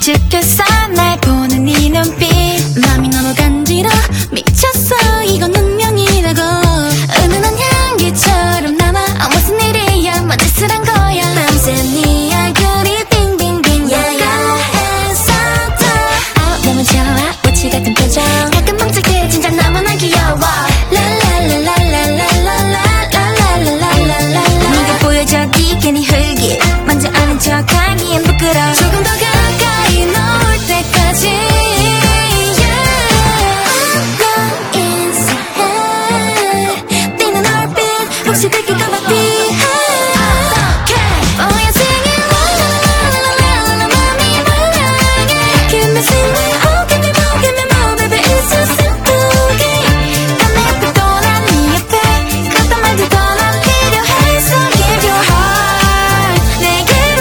익숙했어 날 보는 네 눈빛 맘이 너무 간지러 미쳤어 이건 운명이라고 은은한 향기처럼 남아 무슨 일이야 뭐 짓을 한 거야 밤새 네 얼굴이 빙빙빙 야야했었다 너무 좋아 우치 같은 표정 가끔 멈출 때 진짜 너무나 귀여워 랄랄랄랄랄랄랄랄랄랄랄랄랄랄랄 네가 보여줘 네 괜히 흙이 먼저 아는 척하기엔 부끄러워 조금 더 가까이 넣을 때까지 너 인사해 뛰는 얼빛 혹시 들킬까봐 피해 Oh you're singing la la la la la la la 맘이 말랑해 Give me something oh give me more baby it's so simple 난 내 앞에 또난 네 옆에 그딴 말들도 난 필요해 So give your heart 내게로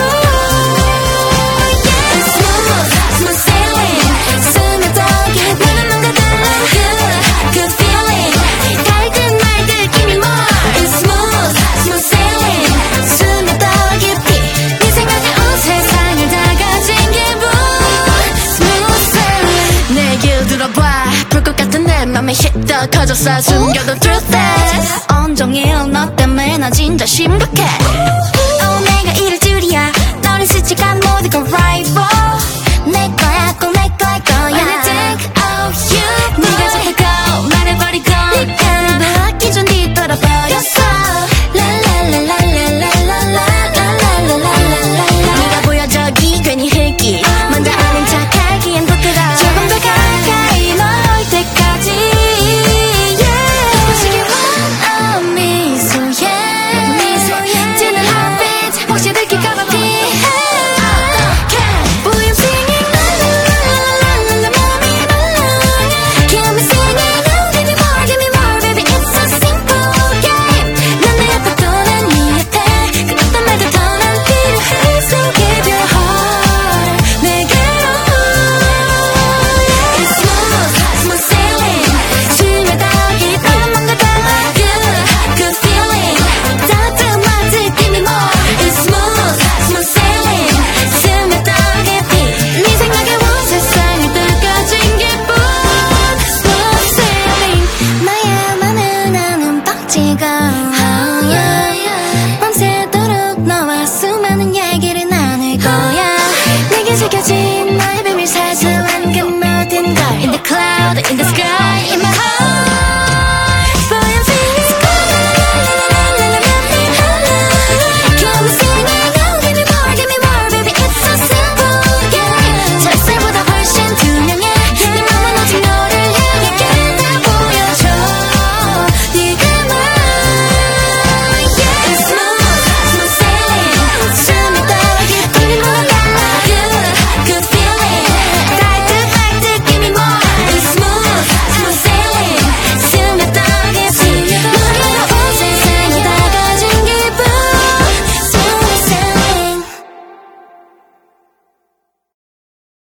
It's smooth sailing 스며들게 나는 뭔가 달라 Good feeling 갈듯 말듯 give me more It's smooth sailing 스며들 깊이 네 생각에 온 세상을 다 가진 기분 Smooth sailing 내 길 들어봐 불꽃 같은 내 맘에 hit더 커졌어 숨겨둔 truth 온종일 너 때문에 나 진짜 심각해